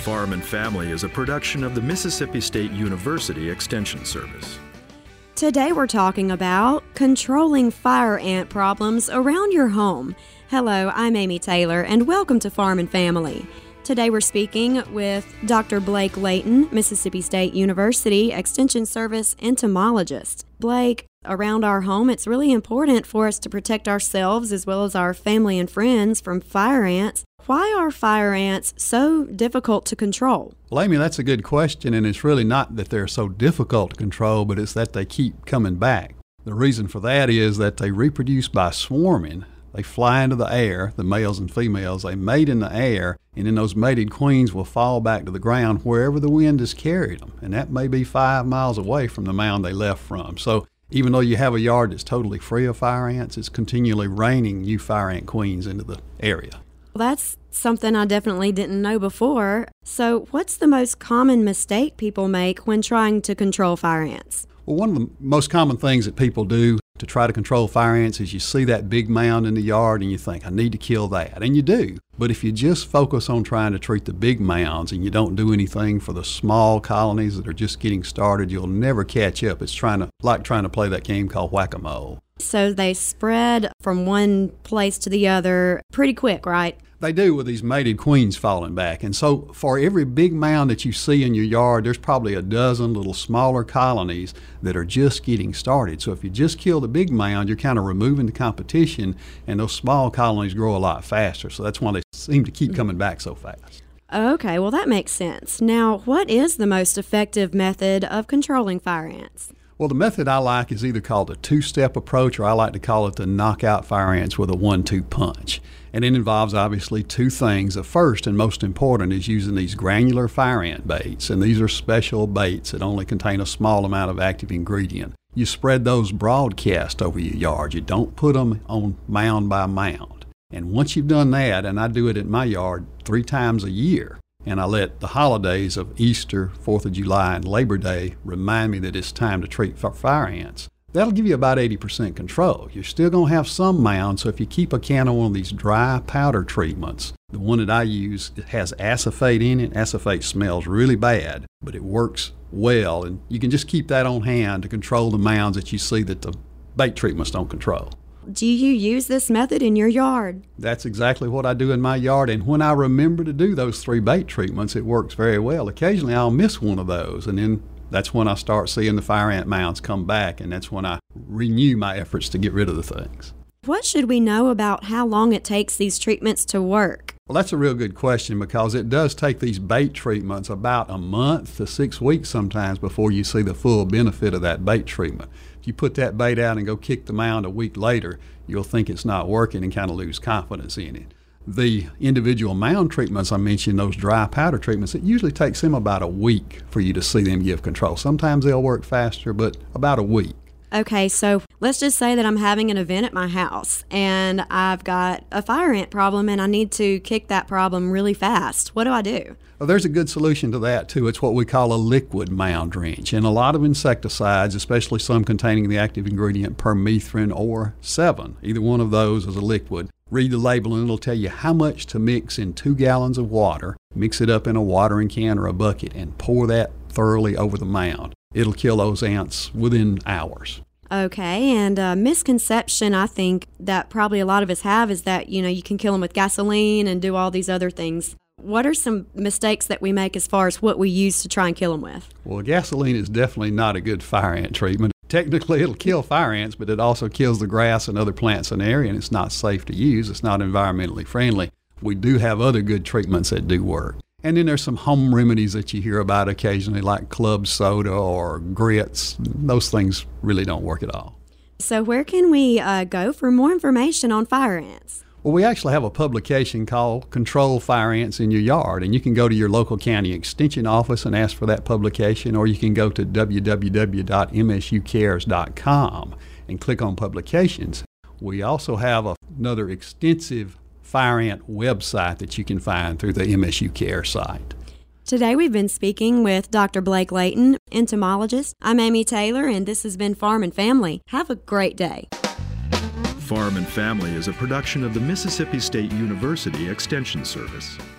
Farm and Family is a production of the Mississippi State University Extension Service. Today we're talking about controlling fire ant problems around your home. Hello, I'm Amy Taylor, and welcome to Farm and Family. Today we're speaking with Dr. Blake Layton, Mississippi State University Extension Service entomologist. Blake, around our home, it's really important for us to protect ourselves as well as our family and friends from fire ants. Why are fire ants so difficult to control? Well, Amy, that's a good question, and it's really not that they're so difficult to control, but it's that they keep coming back. The reason for that is that they reproduce by swarming. They fly into the air, the males and females, they mate in the air, and then those mated queens will fall back to the ground wherever the wind has carried them, and that may be 5 miles away from the mound they left from. So even though you have a yard that's totally free of fire ants, it's continually raining new fire ant queens into the area. Well, that's something I definitely didn't know before. So what's the most common mistake people make when trying to control fire ants? Well, one of the most common things that people do to try to control fire ants is you see that big mound in the yard and you think, I need to kill that. And you do. But if you just focus on trying to treat the big mounds and you don't do anything for the small colonies that are just getting started, you'll never catch up. It's like trying to play that game called whack-a-mole. So they spread from one place to the other pretty quick, right? They do, with these mated queens falling back. And so for every big mound that you see in your yard, there's probably a dozen little smaller colonies that are just getting started. So if you just kill the big mound, you're kind of removing the competition, and those small colonies grow a lot faster. So that's why they seem to keep coming back so fast. Okay, well that makes sense. Now, what is the most effective method of controlling fire ants? Well, the method I like is either called the two-step approach, or I like to call it the knockout fire ants with a 1-2 punch. And it involves obviously two things. The first and most important is using these granular fire ant baits. And these are special baits that only contain a small amount of active ingredient. You spread those broadcast over your yard. You don't put them on mound by mound. And once you've done that, and I do it in my yard 3 times a year, and I let the holidays of Easter, 4th of July, and Labor Day remind me that it's time to treat for fire ants, that'll give you about 80% control. You're still going to have some mounds, so if you keep a can of one of these dry powder treatments, the one that I use, it has acephate in it. Acephate smells really bad, but it works well, and you can just keep that on hand to control the mounds that you see that the bait treatments don't control. Do you use this method in your yard? That's exactly what I do in my yard, and when I remember to do those 3 bait treatments, it works very well. Occasionally I'll miss one of those, and then that's when I start seeing the fire ant mounds come back, and that's when I renew my efforts to get rid of the things. What should we know about how long it takes these treatments to work? Well, that's a real good question, because it does take these bait treatments about a month to 6 weeks sometimes before you see the full benefit of that bait treatment. If you put that bait out and go kick the mound a week later, you'll think it's not working and kind of lose confidence in it. The individual mound treatments I mentioned, those dry powder treatments, it usually takes them about a week for you to see them give control. Sometimes they'll work faster, but about a week. Okay, so let's just say that I'm having an event at my house and I've got a fire ant problem and I need to kick that problem really fast. What do I do? Well, there's a good solution to that too. It's what we call a liquid mound drench. And a lot of insecticides, especially some containing the active ingredient permethrin or Sevin, either one of those is a liquid. Read the label and it'll tell you how much to mix in 2 gallons of water. Mix it up in a watering can or a bucket and pour that thoroughly over the mound. It'll kill those ants within hours. Okay, and a misconception I think that probably a lot of us have is that, you can kill them with gasoline and do all these other things. What are some mistakes that we make as far as what we use to try and kill them with? Well, gasoline is definitely not a good fire ant treatment. Technically, it'll kill fire ants, but it also kills the grass and other plants in the area, and it's not safe to use. It's not environmentally friendly. We do have other good treatments that do work. And then there's some home remedies that you hear about occasionally, like club soda or grits. Those things really don't work at all. So where can we go for more information on fire ants? Well, we actually have a publication called Control Fire Ants in Your Yard, and you can go to your local county extension office and ask for that publication, or you can go to www.msucares.com and click on publications. We also have another extensive fire ant website that you can find through the MSU Care site. Today we've been speaking with Dr. Blake Layton, entomologist. I'm Amy Taylor, and this has been Farm and Family. Have a great day. Farm and Family is a production of the Mississippi State University Extension Service.